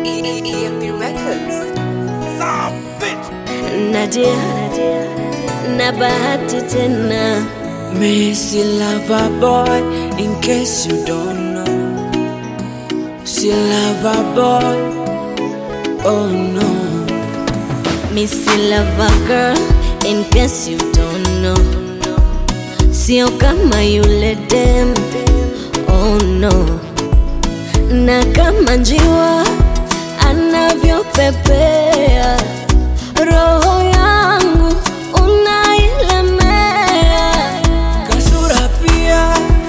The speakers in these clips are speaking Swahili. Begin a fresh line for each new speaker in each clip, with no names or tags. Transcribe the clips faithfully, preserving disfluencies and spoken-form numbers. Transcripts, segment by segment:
E M P Records.
Nadia, na bahati tena.
Missy lover boy, in case you don't know. See lover boy, oh no.
Missy lover girl, in case you don't know. Sio kama yule dem, oh no. Na kama njiwa anavyopepea, roho yangu unailemea.
Kasura pia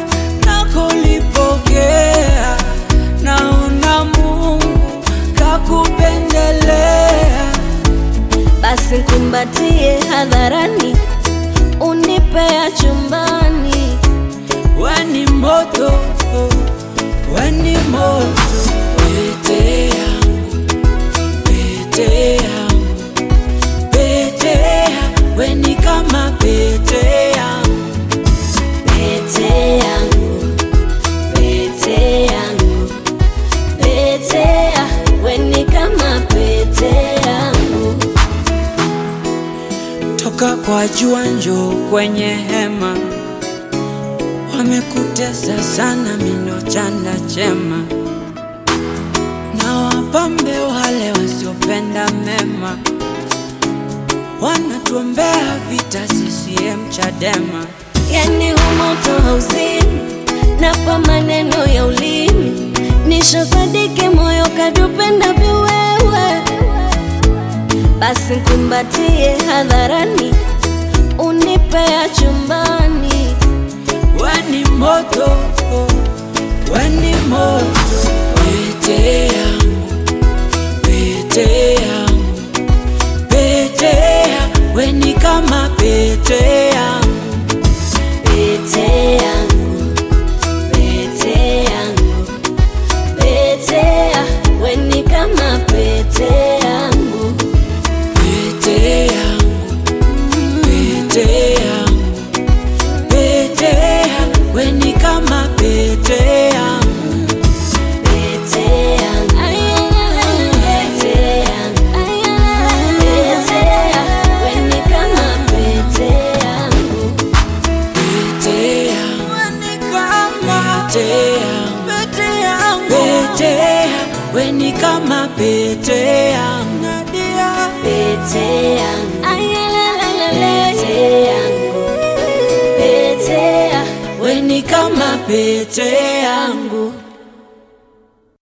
nakolipokea, naona Mungu kakupendelea.
Basi kumbatie hadharani, unipea chumbani.
Weni moto, weni moto. Pete yangu, pete yangu, pete yangu. Weni kama pete yangu,
Pete yangu, pete yangu, pete ya, weni kama pete yangu.
toka kwa jua njoo kwenye hema. Wamekutesa sana mino chanda chema, na wapambe wale wasiopenda mema. Wanatuombea vita C C M Chadema.
Yani humoto hauzini, napa maneno ya ulimi. Nishosadiki moyo kadupenda viwewe. Basi kumbatie hadharani, unipea chumbani.
Weni moto, weni moto. Pete yangu, pete yangu, pete yangu. Weni kama pete yangu,
Pete yangu, pete yangu, pete ya, weni kama pete yangu.
pete yangu, pete yangu, pete yangu. Weni kama pete yangu.
Pete yangu, pete yangu, pete ya, weni kama pete yangu.
Pete yangu, pete yangu, pete yangu. Weni kama pete yangu.
Pete yangu, pete yangu, pete ya,
Weni kama pete yangu.